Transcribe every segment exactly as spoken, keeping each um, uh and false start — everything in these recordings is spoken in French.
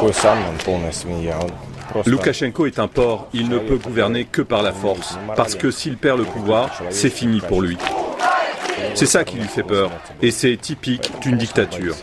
Loukachenko est un porc, il ne peut gouverner que par la force, parce que s'il perd le pouvoir, c'est fini pour lui. C'est ça qui lui fait peur, et c'est typique d'une dictature.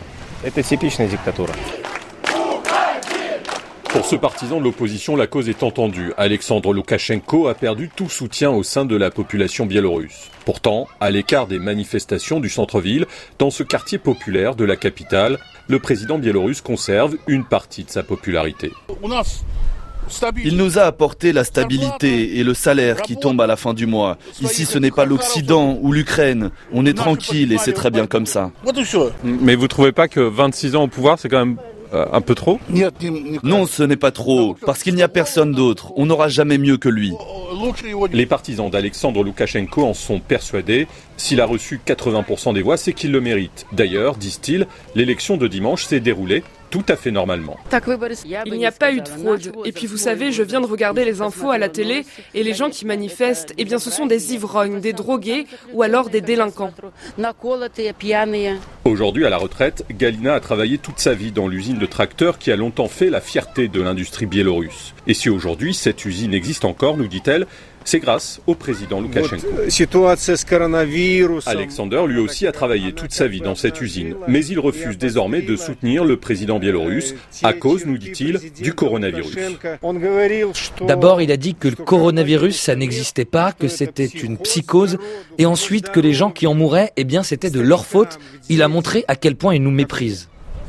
Pour ce partisan de l'opposition, la cause est entendue. Alexandre Loukachenko a perdu tout soutien au sein de la population biélorusse. Pourtant, à l'écart des manifestations du centre-ville, dans ce quartier populaire de la capitale, le président biélorusse conserve une partie de sa popularité. Il nous a apporté la stabilité et le salaire qui tombe à la fin du mois. Ici, ce n'est pas l'Occident ou l'Ukraine. On est tranquille et c'est très bien comme ça. Mais vous ne trouvez pas que vingt-six ans au pouvoir, c'est quand même euh, un peu trop ? Non, ce n'est pas trop, parce qu'il n'y a personne d'autre. On n'aura jamais mieux que lui. Les partisans d'Alexandre Loukachenko en sont persuadés. S'il a reçu quatre-vingts pour cent des voix, c'est qu'il le mérite. D'ailleurs, disent-ils, l'élection de dimanche s'est déroulée tout à fait normalement. Il n'y a pas eu de fraude. Et puis vous savez, je viens de regarder les infos à la télé et les gens qui manifestent, eh bien ce sont des ivrognes, des drogués ou alors des délinquants. Aujourd'hui à la retraite, Galina a travaillé toute sa vie dans l'usine de tracteurs qui a longtemps fait la fierté de l'industrie biélorusse. Et si aujourd'hui cette usine existe encore, nous dit-elle, c'est grâce au président Loukachenko. Alexander, lui aussi, a travaillé toute sa vie dans cette usine. Mais il refuse désormais de soutenir le président biélorusse à cause, nous dit-il, du coronavirus. D'abord, il a dit que le coronavirus, ça n'existait pas, que c'était une psychose. Et ensuite, que les gens qui en mouraient, eh bien, c'était de leur faute. Il a montré à quel point il nous méprise.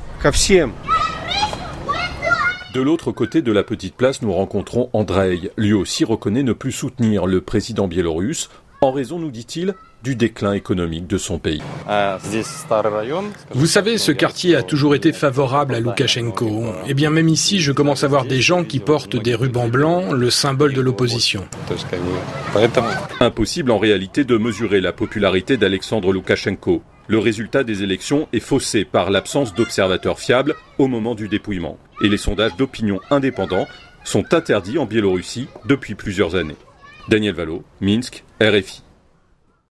De l'autre côté de la petite place, nous rencontrons Andrei. Lui aussi reconnaît ne plus soutenir le président biélorusse en raison, nous dit-il, du déclin économique de son pays. Vous savez, ce quartier a toujours été favorable à Loukachenko. Et bien même ici, je commence à voir des gens qui portent des rubans blancs, le symbole de l'opposition. Impossible en réalité de mesurer la popularité d'Alexandre Loukachenko. Le résultat des élections est faussé par l'absence d'observateurs fiables au moment du dépouillement. Et les sondages d'opinion indépendants sont interdits en Biélorussie depuis plusieurs années. Daniel Valo, Minsk, R F I.